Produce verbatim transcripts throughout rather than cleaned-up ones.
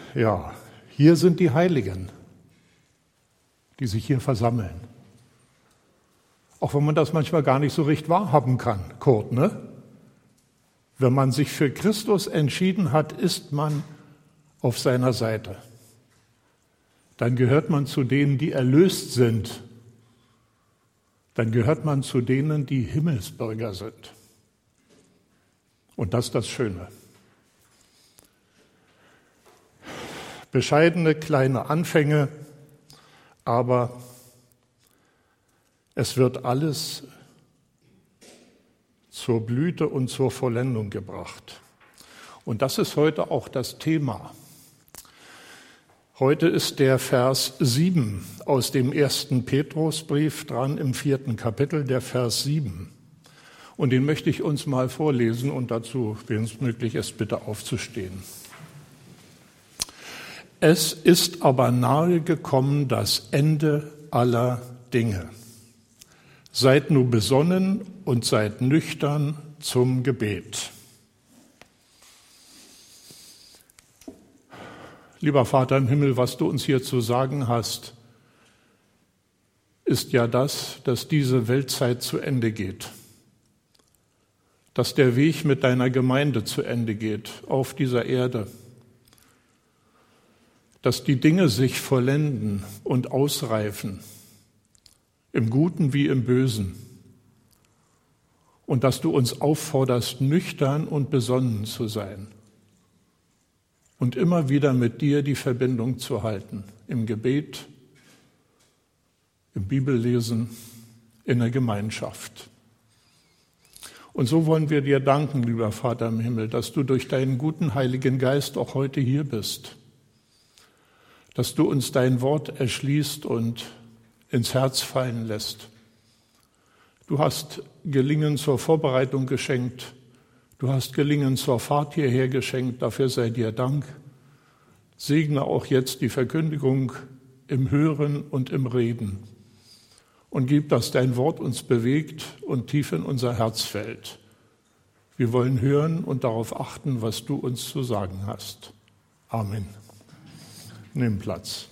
Ja, hier sind die Heiligen, die sich hier versammeln. Auch wenn man das manchmal gar nicht so recht wahrhaben kann, Kurt, ne? Wenn man sich für Christus entschieden hat, ist man auf seiner Seite. Dann gehört man zu denen, die erlöst sind. Dann gehört man zu denen, die Himmelsbürger sind. Und das ist das Schöne. Bescheidene kleine Anfänge, aber es wird alles zur Blüte und zur Vollendung gebracht. Und das ist heute auch das Thema. Heute ist der Vers sieben aus dem ersten Petrusbrief dran im vierten Kapitel, der Vers sieben. Und den möchte ich uns mal vorlesen und dazu, wenn es möglich ist, bitte aufzustehen. Es ist aber nahe gekommen das Ende aller Dinge. Seid nur besonnen und seid nüchtern zum Gebet. Lieber Vater im Himmel, was du uns hier zu sagen hast, ist ja das, dass diese Weltzeit zu Ende geht. Dass der Weg mit deiner Gemeinde zu Ende geht auf dieser Erde. Dass die Dinge sich vollenden und ausreifen, im Guten wie im Bösen. Und dass du uns aufforderst, nüchtern und besonnen zu sein. Und immer wieder mit dir die Verbindung zu halten, im Gebet, im Bibellesen, in der Gemeinschaft. Und so wollen wir dir danken, lieber Vater im Himmel, dass du durch deinen guten Heiligen Geist auch heute hier bist. Dass du uns dein Wort erschließt und ins Herz fallen lässt. Du hast Gelingen zur Vorbereitung geschenkt. Du hast Gelingen zur Fahrt hierher geschenkt. Dafür sei dir Dank. Segne auch jetzt die Verkündigung im Hören und im Reden. Und gib, dass dein Wort uns bewegt und tief in unser Herz fällt. Wir wollen hören und darauf achten, was du uns zu sagen hast. Amen. Nimm Platz.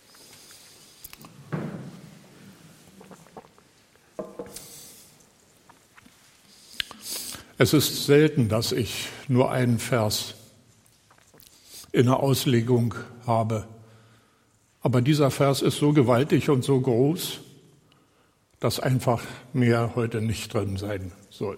Es ist selten, dass ich nur einen Vers in der Auslegung habe. Aber dieser Vers ist so gewaltig und so groß, dass einfach mehr heute nicht drin sein soll.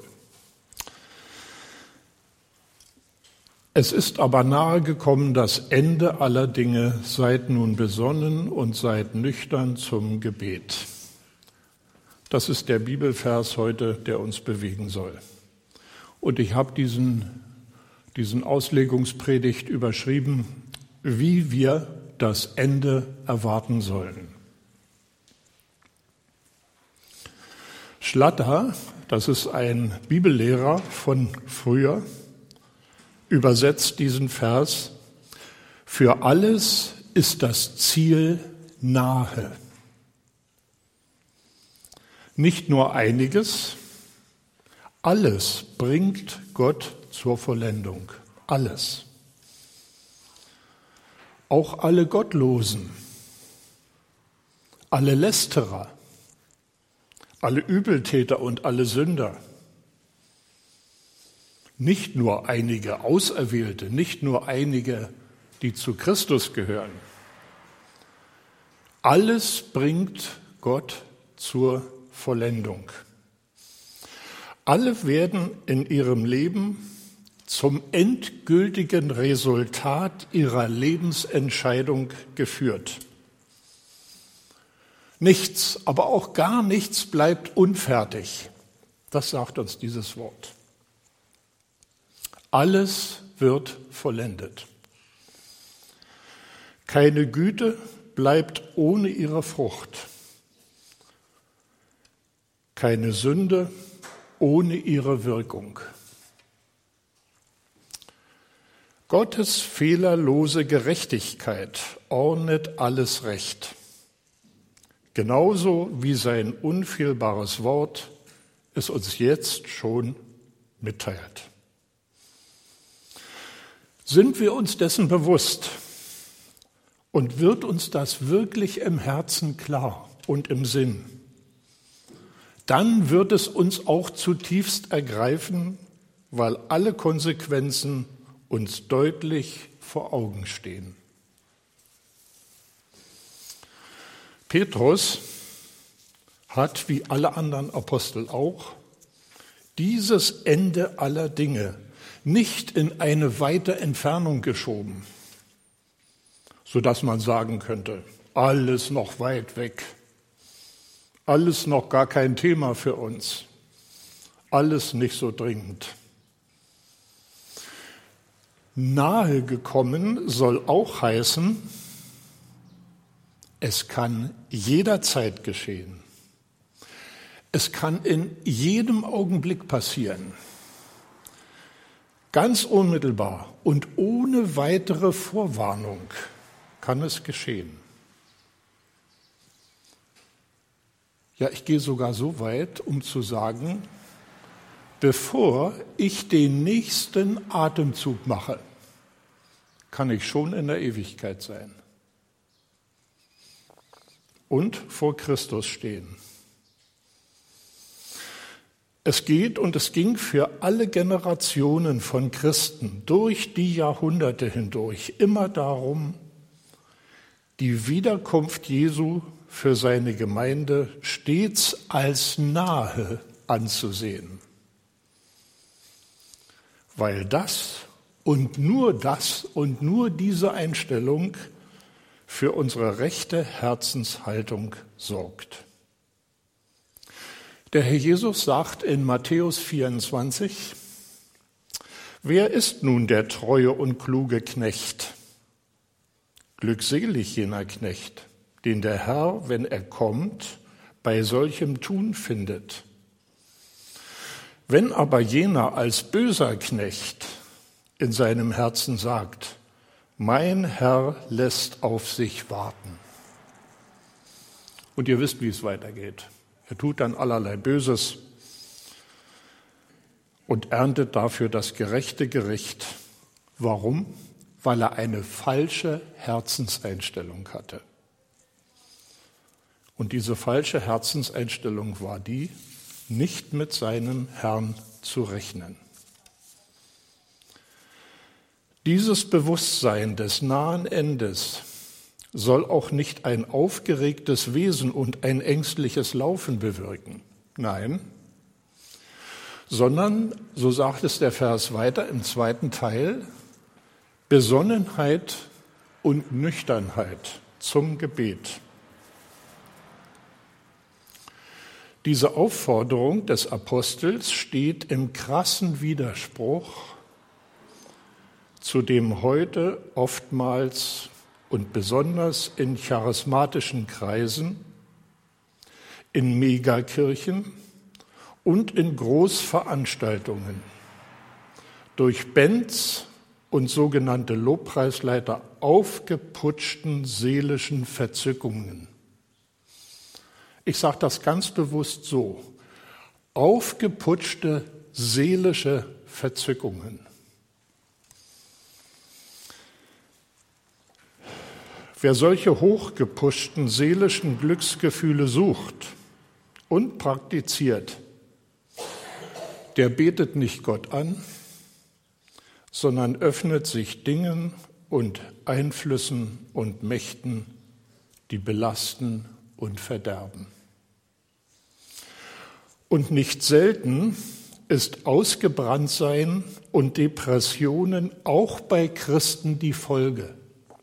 Es ist aber nahe gekommen das Ende aller Dinge, seid nun besonnen und seid nüchtern zum Gebet. Das ist der Bibelvers heute, der uns bewegen soll. Und ich habe diesen, diesen Auslegungspredigt überschrieben, wie wir das Ende erwarten sollen. Schlatter, das ist ein Bibellehrer von früher, übersetzt diesen Vers: Für alles ist das Ziel nahe. Nicht nur einiges, alles bringt Gott zur Vollendung. Alles. Auch alle Gottlosen, alle Lästerer, alle Übeltäter und alle Sünder. Nicht nur einige Auserwählte, nicht nur einige, die zu Christus gehören. Alles bringt Gott zur Vollendung. Alle werden in ihrem Leben zum endgültigen Resultat ihrer Lebensentscheidung geführt. Nichts, aber auch gar nichts bleibt unfertig. Das sagt uns dieses Wort. Alles wird vollendet. Keine Güte bleibt ohne ihre Frucht. Keine Sünde ohne ihre Wirkung. Gottes fehlerlose Gerechtigkeit ordnet alles recht. Genauso wie sein unfehlbares Wort es uns jetzt schon mitteilt. Sind wir uns dessen bewusst, Und wird uns das wirklich im Herzen klar und im Sinn, dann wird es uns auch zutiefst ergreifen, weil alle Konsequenzen uns deutlich vor Augen stehen. Petrus hat, wie alle anderen Apostel auch, dieses Ende aller Dinge nicht in eine weite Entfernung geschoben, sodass man sagen könnte, alles noch weit weg, alles noch gar kein Thema für uns, alles nicht so dringend. Nahe gekommen soll auch heißen, es kann jederzeit geschehen. Es kann in jedem Augenblick passieren. Ganz unmittelbar und ohne weitere Vorwarnung kann es geschehen. Ja, ich gehe sogar so weit, um zu sagen, bevor ich den nächsten Atemzug mache, kann ich schon in der Ewigkeit sein und vor Christus stehen. Es geht und es ging für alle Generationen von Christen durch die Jahrhunderte hindurch immer darum, die Wiederkunft Jesu für seine Gemeinde stets als nahe anzusehen. Weil das und nur das und nur diese Einstellung für unsere rechte Herzenshaltung sorgt. Der Herr Jesus sagt in Matthäus vierundzwanzig, wer ist nun der treue und kluge Knecht? Glückselig jener Knecht, den der Herr, wenn er kommt, bei solchem Tun findet. Wenn aber jener als böser Knecht in seinem Herzen sagt, mein Herr lässt auf sich warten. Und ihr wisst, wie es weitergeht. Er tut dann allerlei Böses und erntet dafür das gerechte Gericht. Warum? Weil er eine falsche Herzenseinstellung hatte. Und diese falsche Herzenseinstellung war die, nicht mit seinem Herrn zu rechnen. Dieses Bewusstsein des nahen Endes soll auch nicht ein aufgeregtes Wesen und ein ängstliches Laufen bewirken. Nein, sondern, so sagt es der Vers weiter im zweiten Teil, Besonnenheit und Nüchternheit zum Gebet. Diese Aufforderung des Apostels steht im krassen Widerspruch zu dem heute oftmals und besonders in charismatischen Kreisen, in Megakirchen und in Großveranstaltungen durch Bands und sogenannte Lobpreisleiter aufgeputschten seelischen Verzückungen. Ich sage das ganz bewusst so, aufgeputschte seelische Verzückungen. Wer solche hochgeputschten seelischen Glücksgefühle sucht und praktiziert, der betet nicht Gott an, sondern öffnet sich Dingen und Einflüssen und Mächten, die belasten und verderben. Und nicht selten ist Ausgebranntsein und Depressionen auch bei Christen die Folge.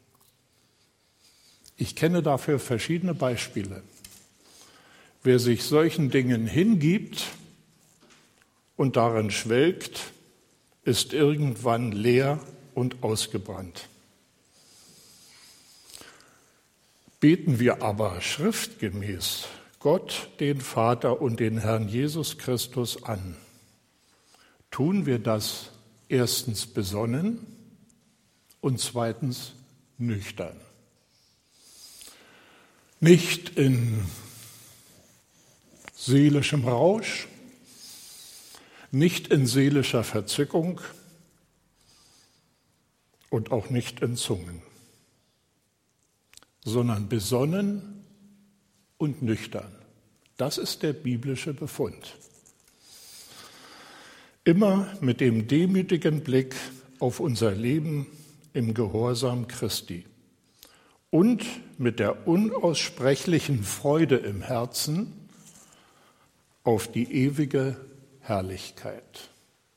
Ich kenne dafür verschiedene Beispiele. Wer sich solchen Dingen hingibt und darin schwelgt, ist irgendwann leer und ausgebrannt. Beten wir aber schriftgemäß Gott, den Vater und den Herrn Jesus Christus an, tun wir das erstens besonnen und zweitens nüchtern. Nicht in seelischem Rausch, nicht in seelischer Verzückung und auch nicht in Zungen. sondern besonnen und nüchtern. Das ist der biblische Befund. Immer mit dem demütigen Blick auf unser Leben im Gehorsam Christi und mit der unaussprechlichen Freude im Herzen auf die ewige Herrlichkeit.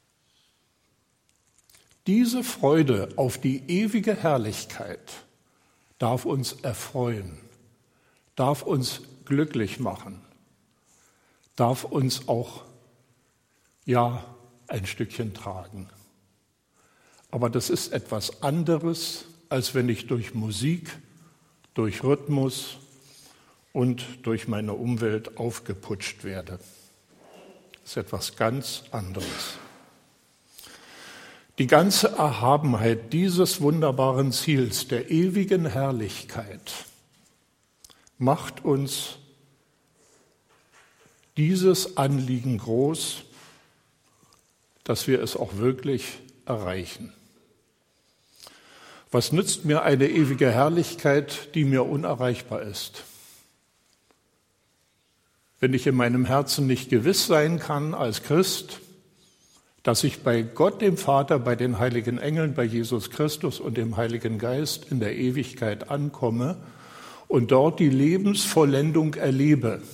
Diese Freude auf die ewige Herrlichkeit darf uns erfreuen, darf uns glücklich machen, darf uns auch, ja, ein Stückchen tragen. Aber das ist etwas anderes, als wenn ich durch Musik, durch Rhythmus und durch meine Umwelt aufgeputscht werde. Das ist etwas ganz anderes. Die ganze Erhabenheit dieses wunderbaren Ziels, der ewigen Herrlichkeit, macht uns dieses Anliegen groß, dass wir es auch wirklich erreichen. Was nützt mir eine ewige Herrlichkeit, die mir unerreichbar ist? Wenn ich in meinem Herzen nicht gewiss sein kann als Christ, dass ich bei Gott, dem Vater, bei den heiligen Engeln, bei Jesus Christus und dem Heiligen Geist in der Ewigkeit ankomme und dort die Lebensvollendung erlebe.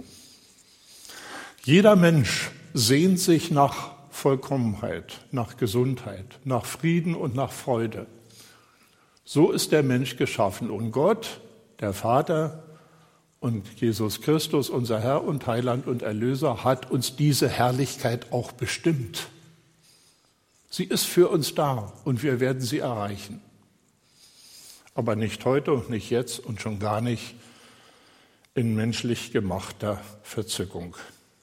Jeder Mensch sehnt sich nach Vollkommenheit, nach Gesundheit, nach Frieden und nach Freude. So ist der Mensch geschaffen und Gott, der Vater und Jesus Christus, unser Herr und Heiland und Erlöser, hat uns diese Herrlichkeit auch bestimmt. Sie ist für uns da und wir werden sie erreichen. Aber nicht heute und nicht jetzt und schon gar nicht in menschlich gemachter Verzückung.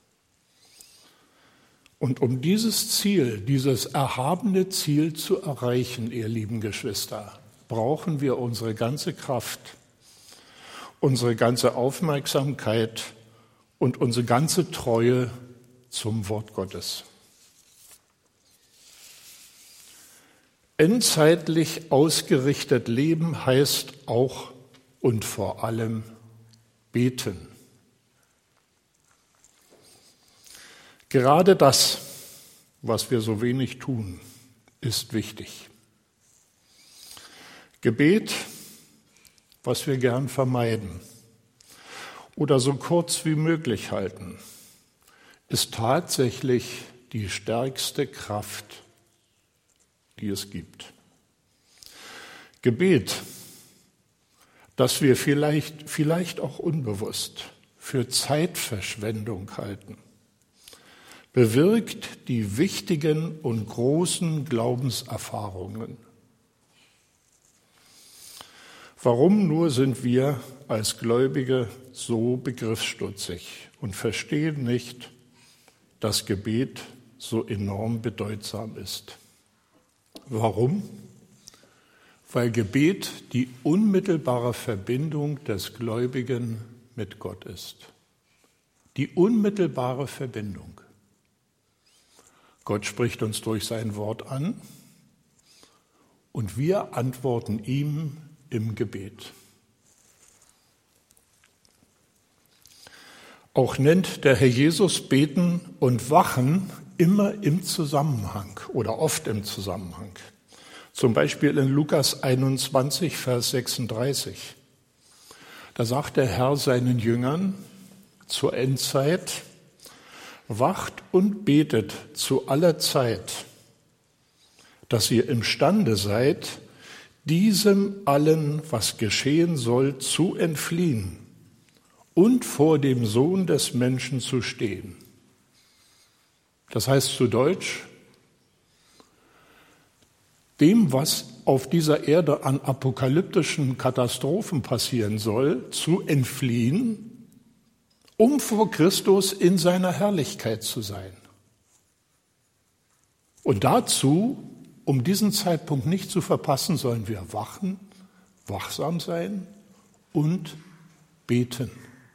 Und um dieses Ziel, dieses erhabene Ziel zu erreichen, ihr lieben Geschwister, brauchen wir unsere ganze Kraft, unsere ganze Aufmerksamkeit und unsere ganze Treue zum Wort Gottes. Endzeitlich ausgerichtet leben heißt auch und vor allem beten. Gerade das, was wir so wenig tun, ist wichtig. Gebet, was wir gern vermeiden oder so kurz wie möglich halten, ist tatsächlich die stärkste Kraft, die es gibt. Gebet, das wir vielleicht, vielleicht auch unbewusst für Zeitverschwendung halten, bewirkt die wichtigen und großen Glaubenserfahrungen. Warum nur sind wir als Gläubige so begriffsstutzig und verstehen nicht, dass Gebet so enorm bedeutsam ist? Warum? Weil Gebet die unmittelbare Verbindung des Gläubigen mit Gott ist. Die unmittelbare Verbindung. Gott spricht uns durch sein Wort an und wir antworten ihm im Gebet. Auch nennt der Herr Jesus Beten und Wachen immer im Zusammenhang oder oft im Zusammenhang. Zum Beispiel in Lukas einundzwanzig, Vers sechsunddreißig. Da sagt der Herr seinen Jüngern zur Endzeit: Wacht und betet zu aller Zeit, dass ihr imstande seid, diesem allen, was geschehen soll, zu entfliehen und vor dem Sohn des Menschen zu stehen. Das heißt zu Deutsch, dem, was auf dieser Erde an apokalyptischen Katastrophen passieren soll, zu entfliehen, um vor Christus in seiner Herrlichkeit zu sein. Und dazu, um diesen Zeitpunkt nicht zu verpassen, sollen wir wachen, wachsam sein und beten.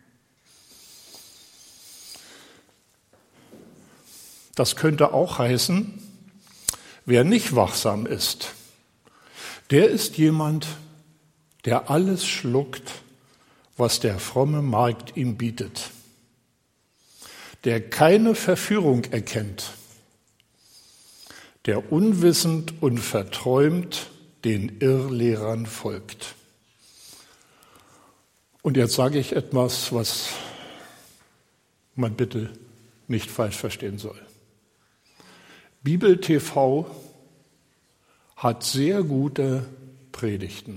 Das könnte auch heißen, wer nicht wachsam ist, der ist jemand, der alles schluckt, was der fromme Markt ihm bietet, der keine Verführung erkennt, der unwissend und verträumt den Irrlehrern folgt. Und jetzt sage ich etwas, was man bitte nicht falsch verstehen soll. Bibel T V hat sehr gute Predigten.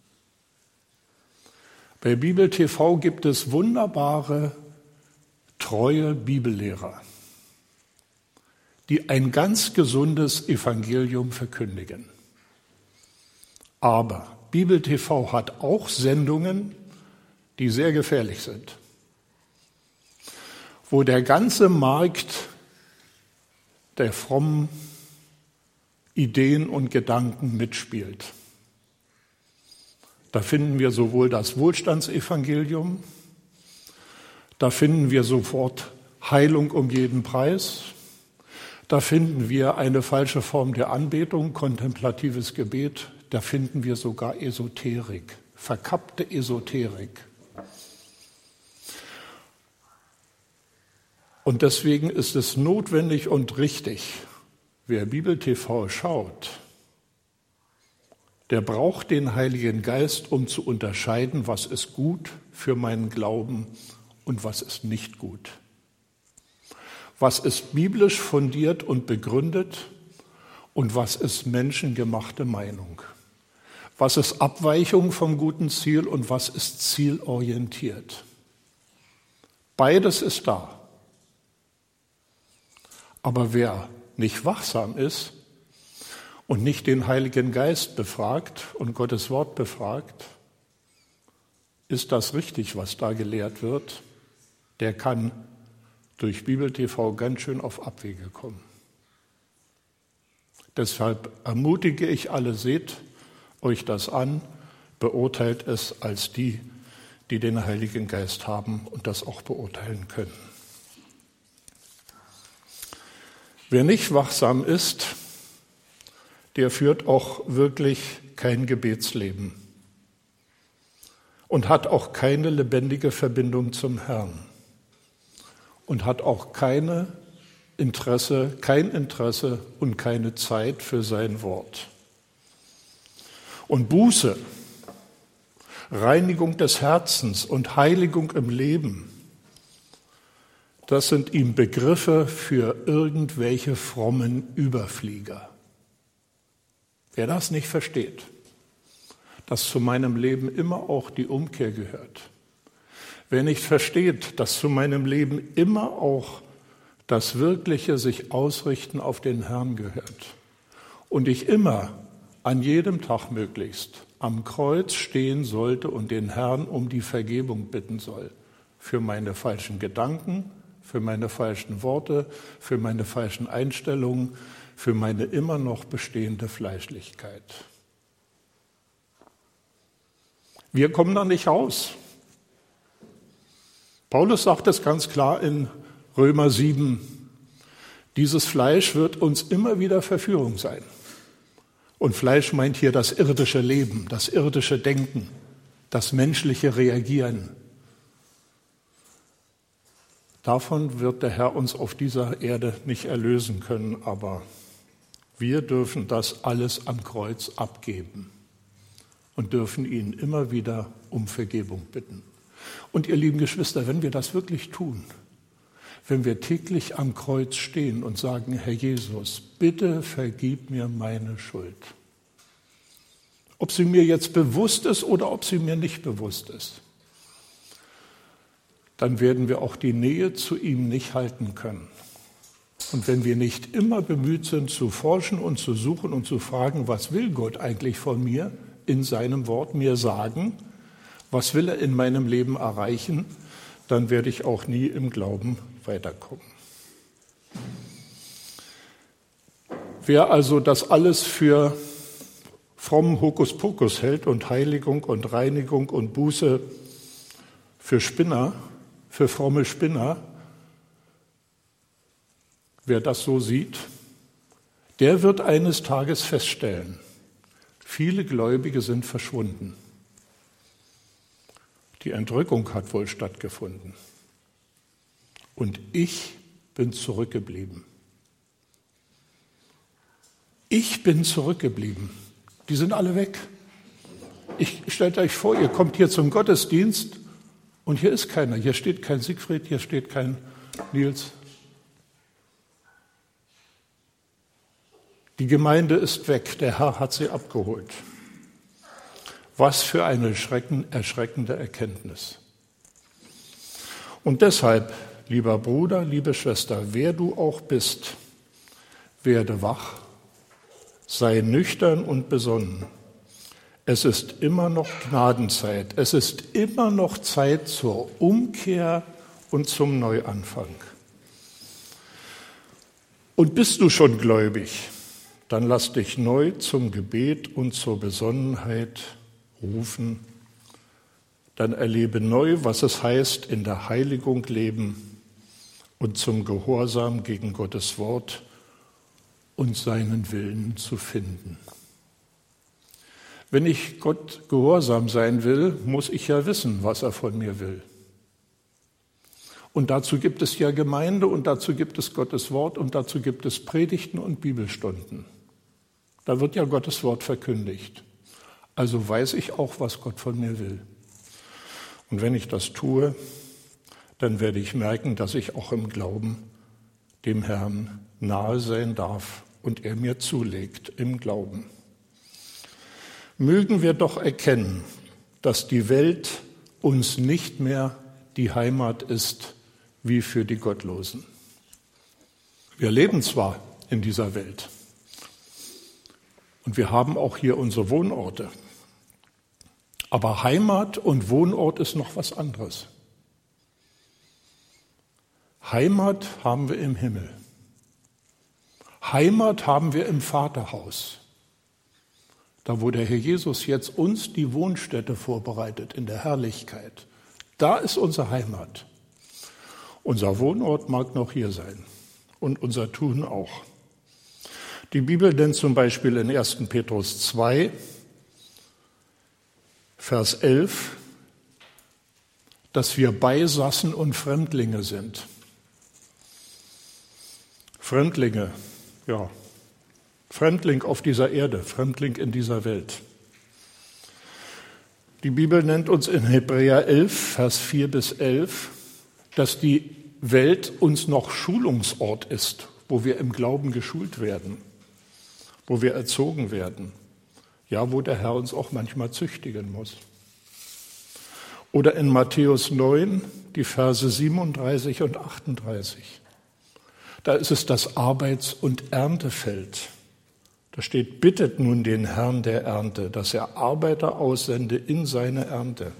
Bei Bibel T V gibt es wunderbare, treue Bibellehrer, die ein ganz gesundes Evangelium verkündigen. Aber Bibel T V hat auch Sendungen, die sehr gefährlich sind, wo der ganze Markt der frommen Ideen und Gedanken mitspielt. Da finden wir sowohl das Wohlstandsevangelium, da finden wir sofort Heilung um jeden Preis, da finden wir eine falsche Form der Anbetung, kontemplatives Gebet, da finden wir sogar Esoterik, verkappte Esoterik. Und deswegen ist es notwendig und richtig, wer Bibel T V schaut, der braucht den Heiligen Geist, um zu unterscheiden, was ist gut für meinen Glauben und was ist nicht gut. Was ist biblisch fundiert und begründet und was ist menschengemachte Meinung. Was ist Abweichung vom guten Ziel und was ist zielorientiert. Beides ist da. Aber wer nicht wachsam ist und nicht den Heiligen Geist befragt und Gottes Wort befragt, ist das richtig, was da gelehrt wird, der kann durch Bibel T V ganz schön auf Abwege kommen. Deshalb ermutige ich alle, seht euch das an, beurteilt es als die, die den Heiligen Geist haben und das auch beurteilen können. Wer nicht wachsam ist, der führt auch wirklich kein Gebetsleben und hat auch keine lebendige Verbindung zum Herrn und hat auch keine Interesse, kein Interesse und keine Zeit für sein Wort. Und Buße, Reinigung des Herzens und Heiligung im Leben, das sind ihm Begriffe für irgendwelche frommen Überflieger. Wer das nicht versteht, dass zu meinem Leben immer auch die Umkehr gehört, wer nicht versteht, dass zu meinem Leben immer auch das wirkliche sich ausrichten auf den Herrn gehört und ich immer an jedem Tag möglichst am Kreuz stehen sollte und den Herrn um die Vergebung bitten soll für meine falschen Gedanken, für meine falschen Worte, für meine falschen Einstellungen, für meine immer noch bestehende Fleischlichkeit. Wir kommen da nicht raus. Paulus sagt es ganz klar in Römer sieben, dieses Fleisch wird uns immer wieder Verführung sein. Und Fleisch meint hier das irdische Leben, das irdische Denken, das menschliche Reagieren. Davon wird der Herr uns auf dieser Erde nicht erlösen können, aber wir dürfen das alles am Kreuz abgeben und dürfen ihn immer wieder um Vergebung bitten. Und ihr lieben Geschwister, wenn wir das wirklich tun, wenn wir täglich am Kreuz stehen und sagen, Herr Jesus, bitte vergib mir meine Schuld. Ob sie mir jetzt bewusst ist oder ob sie mir nicht bewusst ist, dann werden wir auch die Nähe zu ihm nicht halten können. Und wenn wir nicht immer bemüht sind, zu forschen und zu suchen und zu fragen, was will Gott eigentlich von mir in seinem Wort mir sagen, was will er in meinem Leben erreichen, dann werde ich auch nie im Glauben weiterkommen. Wer also das alles für frommen Hokuspokus hält und Heiligung und Reinigung und Buße für Spinner, für fromme Spinner, wer das so sieht, der wird eines Tages feststellen, viele Gläubige sind verschwunden. Die Entrückung hat wohl stattgefunden. Und ich bin zurückgeblieben. Ich bin zurückgeblieben. Die sind alle weg. Ich stellt euch vor, ihr kommt hier zum Gottesdienst und hier ist keiner. Hier steht kein Siegfried, hier steht kein Nils. Die Gemeinde ist weg, der Herr hat sie abgeholt. Was für eine erschreckende Erkenntnis. Und deshalb, lieber Bruder, liebe Schwester, wer du auch bist, werde wach, sei nüchtern und besonnen. Es ist immer noch Gnadenzeit, es ist immer noch Zeit zur Umkehr und zum Neuanfang. Und bist du schon gläubig, dann lass dich neu zum Gebet und zur Besonnenheit rufen. Dann erlebe neu, was es heißt, in der Heiligung leben und zum Gehorsam gegen Gottes Wort und seinen Willen zu finden. Wenn ich Gott gehorsam sein will, muss ich ja wissen, was er von mir will. Und dazu gibt es ja Gemeinde und dazu gibt es Gottes Wort und dazu gibt es Predigten und Bibelstunden. Da wird ja Gottes Wort verkündigt. Also weiß ich auch, was Gott von mir will. Und wenn ich das tue, dann werde ich merken, dass ich auch im Glauben dem Herrn nahe sein darf und er mir zulegt im Glauben. Mögen wir doch erkennen, dass die Welt uns nicht mehr die Heimat ist wie für die Gottlosen. Wir leben zwar in dieser Welt und wir haben auch hier unsere Wohnorte, aber Heimat und Wohnort ist noch was anderes. Heimat haben wir im Himmel. Heimat haben wir im Vaterhaus. Da, wo der Herr Jesus jetzt uns die Wohnstätte vorbereitet, in der Herrlichkeit. Da ist unsere Heimat. Unser Wohnort mag noch hier sein und unser Tun auch. Die Bibel nennt zum Beispiel in ersten Petrus zwei, Vers elf, dass wir Beisassen und Fremdlinge sind. Fremdlinge, ja, Fremdling auf dieser Erde, Fremdling in dieser Welt. Die Bibel nennt uns in Hebräer elf, Vers vier bis elf, dass die Welt uns noch Schulungsort ist, wo wir im Glauben geschult werden, wo wir erzogen werden, ja, wo der Herr uns auch manchmal züchtigen muss. Oder in Matthäus neun, die Verse siebenunddreißig und achtunddreißig. Da ist es das Arbeits- und Erntefeld. Da steht, bittet nun den Herrn der Ernte, dass er Arbeiter aussende in seine Ernte.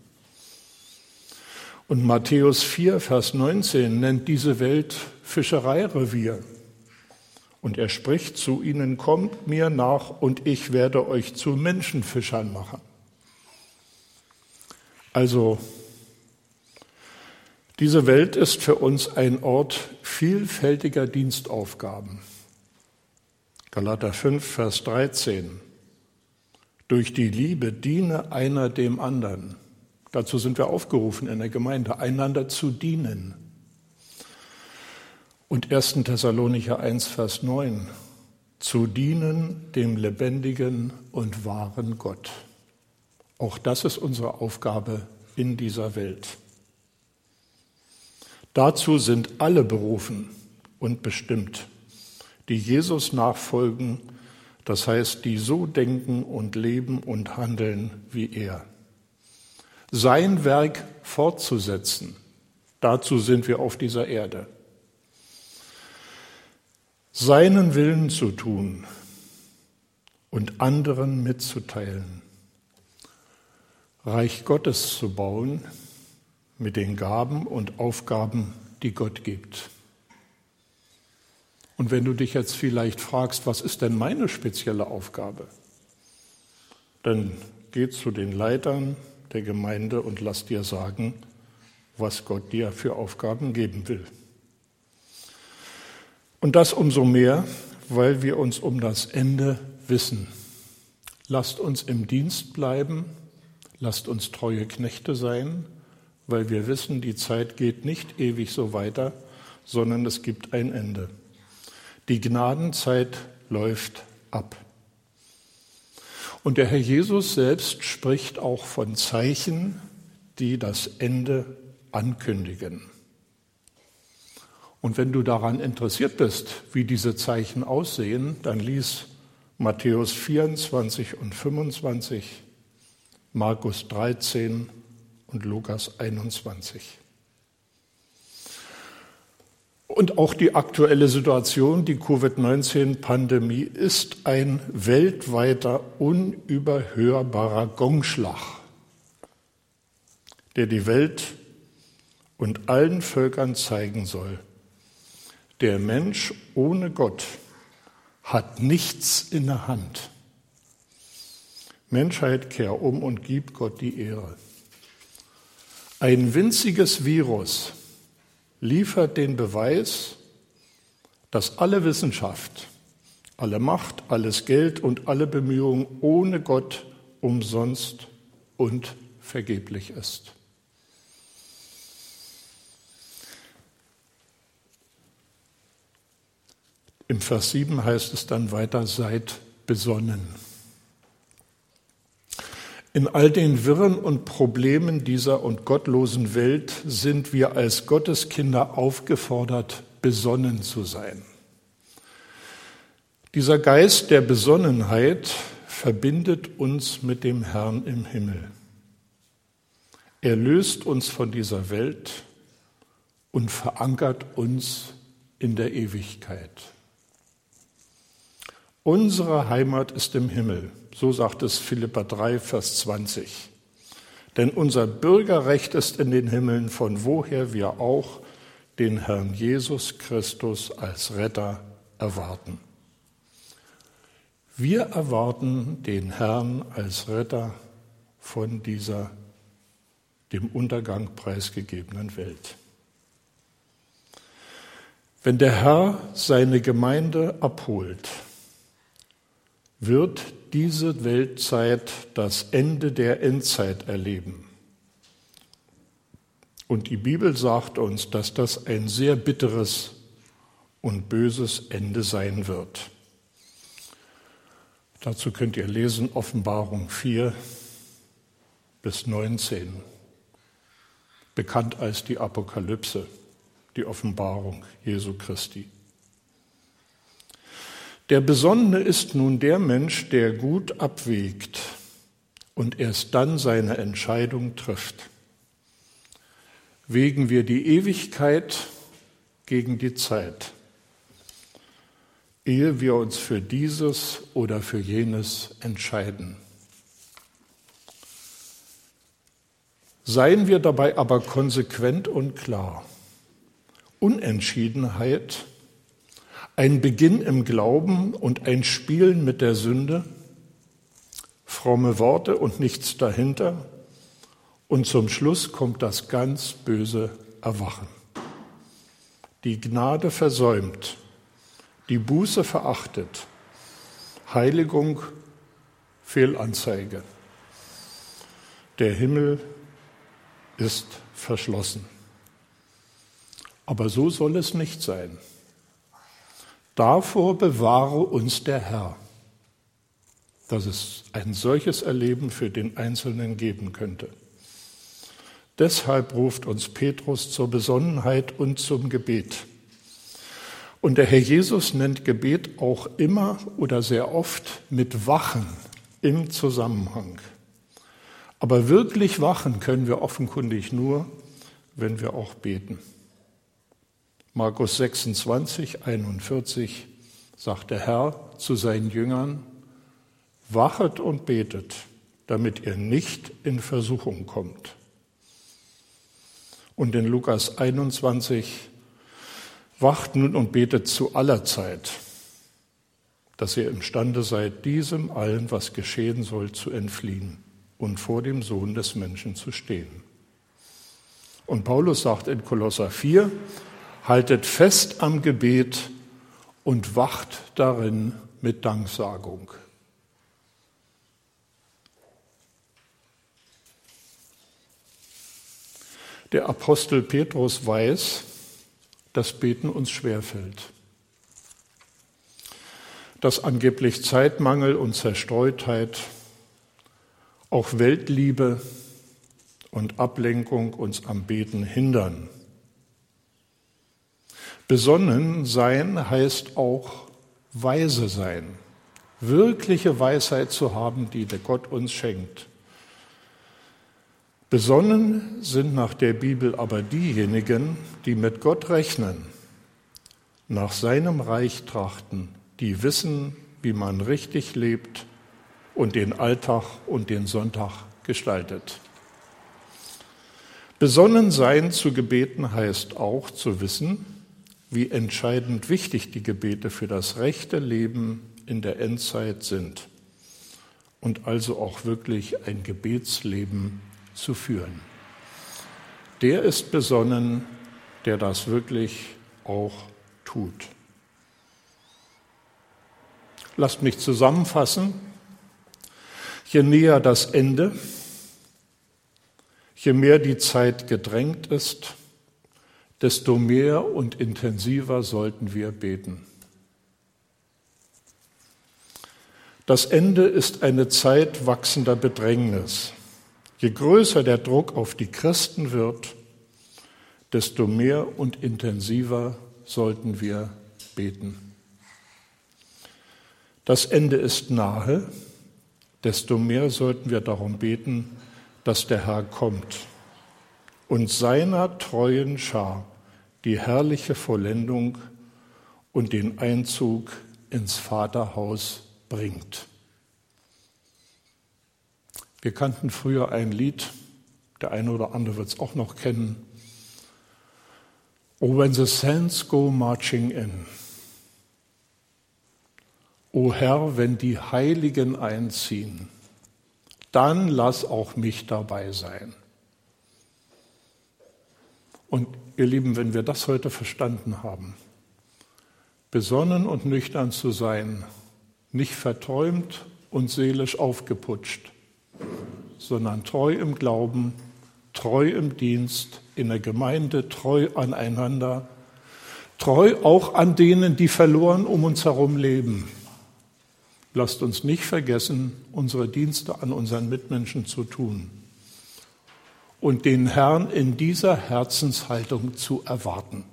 Und Matthäus vier, Vers neunzehn nennt diese Welt Fischereirevier. Und er spricht zu ihnen, kommt mir nach und ich werde euch zu Menschenfischern machen. Also, diese Welt ist für uns ein Ort vielfältiger Dienstaufgaben. Galater fünf, Vers dreizehn. Durch die Liebe diene einer dem anderen. Dazu sind wir aufgerufen in der Gemeinde, einander zu dienen. Und ersten Thessalonicher eins, Vers neun. Zu dienen dem lebendigen und wahren Gott. Auch das ist unsere Aufgabe in dieser Welt. Dazu sind alle berufen und bestimmt, die Jesus nachfolgen, das heißt, die so denken und leben und handeln wie er. Sein Werk fortzusetzen, dazu sind wir auf dieser Erde. Seinen Willen zu tun und anderen mitzuteilen. Reich Gottes zu bauen mit den Gaben und Aufgaben, die Gott gibt. Und wenn du dich jetzt vielleicht fragst, was ist denn meine spezielle Aufgabe? Dann geh zu den Leitern der Gemeinde und lass dir sagen, was Gott dir für Aufgaben geben will. Und das umso mehr, weil wir uns um das Ende wissen. Lasst uns im Dienst bleiben, lasst uns treue Knechte sein, weil wir wissen, die Zeit geht nicht ewig so weiter, sondern es gibt ein Ende. Die Gnadenzeit läuft ab. Und der Herr Jesus selbst spricht auch von Zeichen, die das Ende ankündigen. Und wenn du daran interessiert bist, wie diese Zeichen aussehen, dann lies Matthäus vierundzwanzig und fünfundzwanzig, Markus dreizehn und Lukas einundzwanzig. Und auch die aktuelle Situation, die Covid neunzehn Pandemie, ist ein weltweiter, unüberhörbarer Gongschlag, der die Welt und allen Völkern zeigen soll: Der Mensch ohne Gott hat nichts in der Hand. Menschheit, kehr um und gib Gott die Ehre. Ein winziges Virus liefert den Beweis, dass alle Wissenschaft, alle Macht, alles Geld und alle Bemühungen ohne Gott umsonst und vergeblich ist. Im Vers sieben heißt es dann weiter: Seid besonnen. In all den Wirren und Problemen dieser und gottlosen Welt sind wir als Gotteskinder aufgefordert, besonnen zu sein. Dieser Geist der Besonnenheit verbindet uns mit dem Herrn im Himmel. Er löst uns von dieser Welt und verankert uns in der Ewigkeit. Unsere Heimat ist im Himmel, so sagt es Philipper drei, Vers zwanzig. Denn unser Bürgerrecht ist in den Himmeln, von woher wir auch den Herrn Jesus Christus als Retter erwarten. Wir erwarten den Herrn als Retter von dieser dem Untergang preisgegebenen Welt. Wenn der Herr seine Gemeinde abholt, wird diese Weltzeit das Ende der Endzeit erleben. Und die Bibel sagt uns, dass das ein sehr bitteres und böses Ende sein wird. Dazu könnt ihr lesen Offenbarung vier bis neunzehn, bekannt als die Apokalypse, die Offenbarung Jesu Christi. Der Besonnene ist nun der Mensch, der gut abwägt und erst dann seine Entscheidung trifft. Wägen wir die Ewigkeit gegen die Zeit, ehe wir uns für dieses oder für jenes entscheiden. Seien wir dabei aber konsequent und klar. Unentschiedenheit, ein Beginn im Glauben und ein Spielen mit der Sünde, fromme Worte und nichts dahinter, und zum Schluss kommt das ganz böse Erwachen. Die Gnade versäumt, die Buße verachtet, Heiligung Fehlanzeige. Der Himmel ist verschlossen. Aber so soll es nicht sein. Davor bewahre uns der Herr, dass es ein solches Erleben für den Einzelnen geben könnte. Deshalb ruft uns Petrus zur Besonnenheit und zum Gebet. Und der Herr Jesus nennt Gebet auch immer oder sehr oft mit Wachen im Zusammenhang. Aber wirklich wachen können wir offenkundig nur, wenn wir auch beten. Markus sechsundzwanzig, einundvierzig sagt der Herr zu seinen Jüngern: Wachet und betet, damit ihr nicht in Versuchung kommt. Und in Lukas einundzwanzig: Wacht nun und betet zu aller Zeit, dass ihr imstande seid, diesem allen, was geschehen soll, zu entfliehen und vor dem Sohn des Menschen zu stehen. Und Paulus sagt in Kolosser vier: Haltet fest am Gebet und wacht darin mit Danksagung. Der Apostel Petrus weiß, dass Beten uns schwerfällt. Dass angeblich Zeitmangel und Zerstreutheit, auch Weltliebe und Ablenkung uns am Beten hindern. Besonnen sein heißt auch weise sein, wirkliche Weisheit zu haben, die der Gott uns schenkt. Besonnen sind nach der Bibel aber diejenigen, die mit Gott rechnen, nach seinem Reich trachten, die wissen, wie man richtig lebt und den Alltag und den Sonntag gestaltet. Besonnen sein zu Gebeten heißt auch zu wissen, wie entscheidend wichtig die Gebete für das rechte Leben in der Endzeit sind und also auch wirklich ein Gebetsleben zu führen. Der ist besonnen, der das wirklich auch tut. Lasst mich zusammenfassen. Je näher das Ende, je mehr die Zeit gedrängt ist, desto mehr und intensiver sollten wir beten. Das Ende ist eine Zeit wachsender Bedrängnis. Je größer der Druck auf die Christen wird, desto mehr und intensiver sollten wir beten. Das Ende ist nahe, desto mehr sollten wir darum beten, dass der Herr kommt und seiner treuen Schar die herrliche Vollendung und den Einzug ins Vaterhaus bringt. Wir kannten früher ein Lied, der eine oder andere wird es auch noch kennen. Oh, when the saints go marching in. O Herr, wenn die Heiligen einziehen, dann lass auch mich dabei sein. Und ihr Lieben, wenn wir das heute verstanden haben, besonnen und nüchtern zu sein, nicht verträumt und seelisch aufgeputscht, sondern treu im Glauben, treu im Dienst, in der Gemeinde, treu aneinander, treu auch an denen, die verloren um uns herum leben. Lasst uns nicht vergessen, unsere Dienste an unseren Mitmenschen zu tun und den Herrn in dieser Herzenshaltung zu erwarten.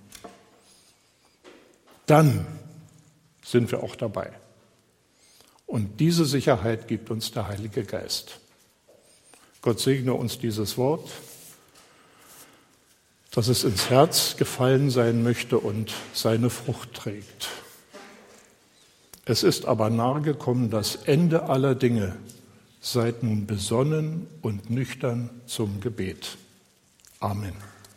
Dann sind wir auch dabei. Und diese Sicherheit gibt uns der Heilige Geist. Gott segne uns dieses Wort, dass es ins Herz gefallen sein möchte und seine Frucht trägt. Es ist aber nahegekommen das Ende aller Dinge. Seid nun besonnen und nüchtern zum Gebet. Amen.